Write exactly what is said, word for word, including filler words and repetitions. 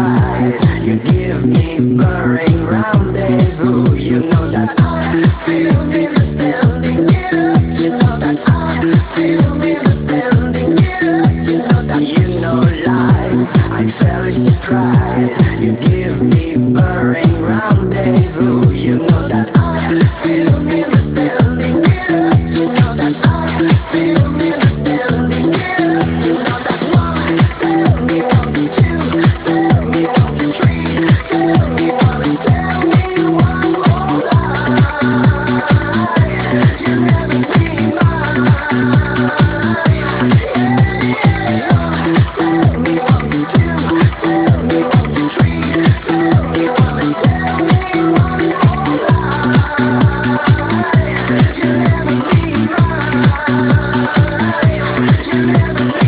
stride. You give me burning rendezvous. You know that I feel me standing here. You know that I feel me standing here. You know that you know life. I fell in stride. You give me burning rendezvous. You know that I feel me standing here. You know that I feel me standing here. You know that one, tell me one, two, tell me one, three, tell me one, tell me one more lie. You never be mine. Tell me one, two, tell me one, three, tell me one, tell me one more lie. You never be mine. You never be